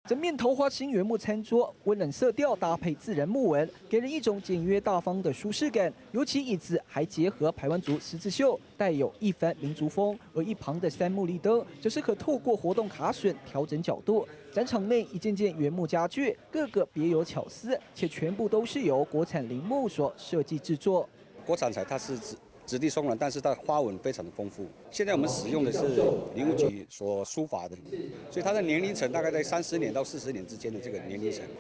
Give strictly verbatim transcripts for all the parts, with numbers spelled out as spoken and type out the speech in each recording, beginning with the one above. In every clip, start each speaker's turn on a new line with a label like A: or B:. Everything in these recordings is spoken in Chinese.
A: 整面桃花心原木餐桌，温冷色调搭配自然木纹，给人一种简约大方的舒适感。尤其椅子还结合排湾族十字绣，带有一番民族风。而一旁的三木立灯，则是可透过活动卡榫调整角度。展场内一件件原木家具，个个别有巧思，且全部都是由国产林木所设计制作。
B: 国产材它是质质地松软，但是它的花纹非常的丰富。现在我们使用的是林务局所书法的，所以它的年龄层大概在三十年到四十年之间的这个年龄层。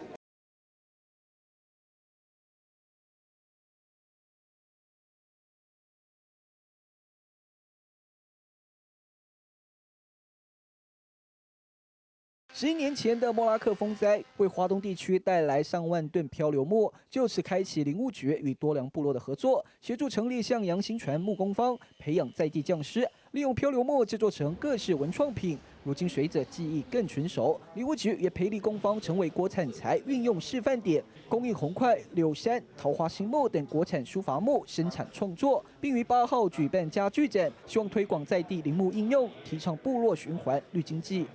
A: 十一年前的莫拉克风灾，为华东地区带来上万吨漂流木，就此开启林务局与多良部落的合作，协助成立向阳新传木工坊，培养在地匠师，利用漂流木制作成各式文创品。如今随着技艺更纯熟，林务局也培力工坊成为国产材运用示范点，供应红块、柳杉、桃花心木等国产书法木生产创作，并于八号举办家具展，希望推广在地林木应用，提倡部落循环绿经济。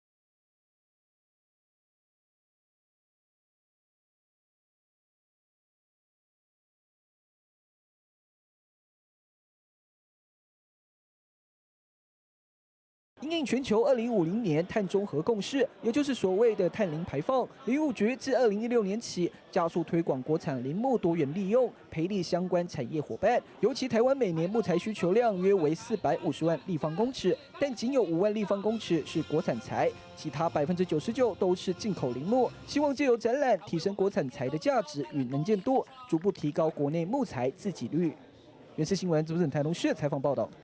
A: 因应全球二零五零年碳中和共识，也就是所谓的碳零排放，林务局自二零一六年起加速推广国产林木多元利用，培力相关产业伙伴。尤其台湾每年木材需求量约为四百五十万立方公尺，但仅有五万立方公尺是国产材，其他百分之九十九都是进口林木。希望借由展览提升国产材的价值与能见度，逐步提高国内木材自给率。原视新闻主持人台东市采访报道。